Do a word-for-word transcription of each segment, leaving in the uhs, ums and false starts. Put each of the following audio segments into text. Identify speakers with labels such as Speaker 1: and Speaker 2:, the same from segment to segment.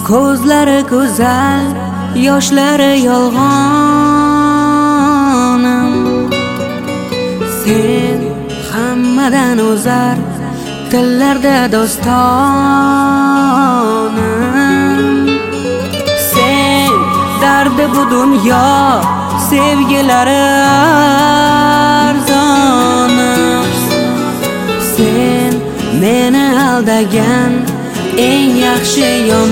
Speaker 1: ko'zlari go'zal, yoshlari yolg'onim. Sen hammadan o'zar, tillarda dostonim. Sen dardi bu dunyo, sevgilari arzonim. Sen meni aldagan eng yaxshi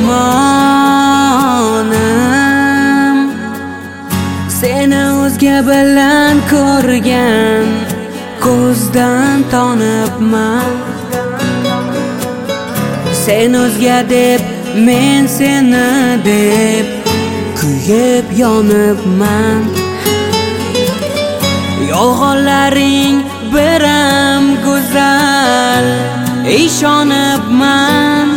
Speaker 1: yomonim. Seni o'zga bilan ko'rgan, ko'zdan tanibman. Sen o'zga deb, men seni deb kuyib yonibman. Yolg'onlaring biram go'zal, ishonibman.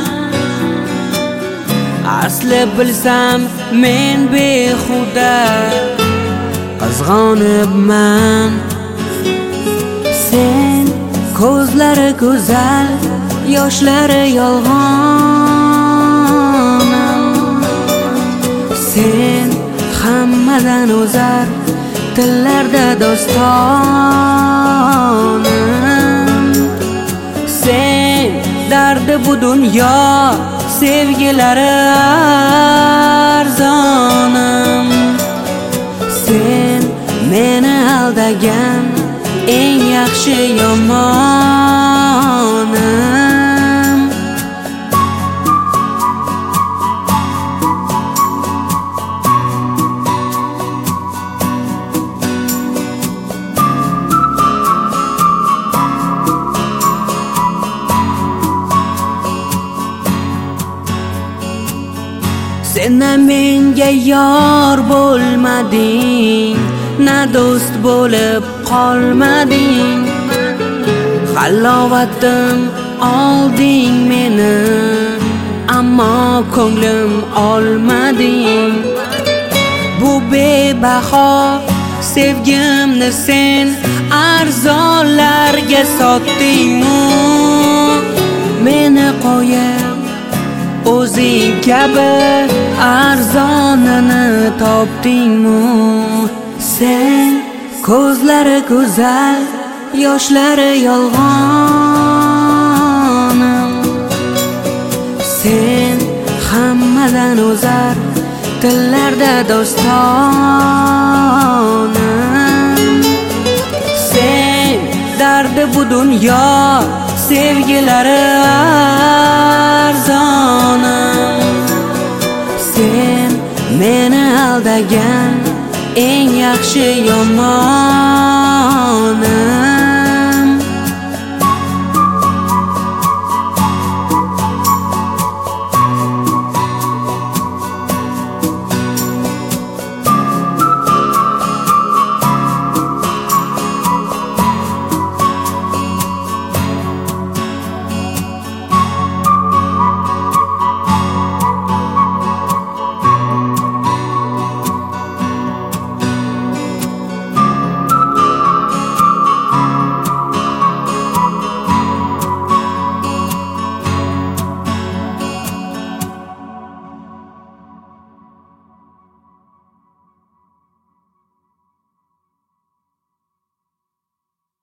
Speaker 1: Asli bilsam men behuda qizg'onibman. Sen ko'zlari go'zal, yoshlari yolg'onim. Sen hammadan o'zar, tillarda dostonim. Sen dardi bu dunyo, sevgilari arzonim. Sen meni aldagan eng yaxshi yomonim. Sen na menga yor bo'lmading, na do'st bo'lib qolmading. Halovatim olding meni, ammo ko'nglim olmading. Bu bebaho sevgimni sen arzonlarga sotding-u. Meni qo'yib o'zing kabi arzonini topding-mu? Sen ko'zlari go'zal, yoshlari yolg'onim. Sen hammadan o'zar, tillarda dostonim. Sen dardi bu dunyo, sevgilari arzonim. Sen meni aldagan eng yaxshi yomonim.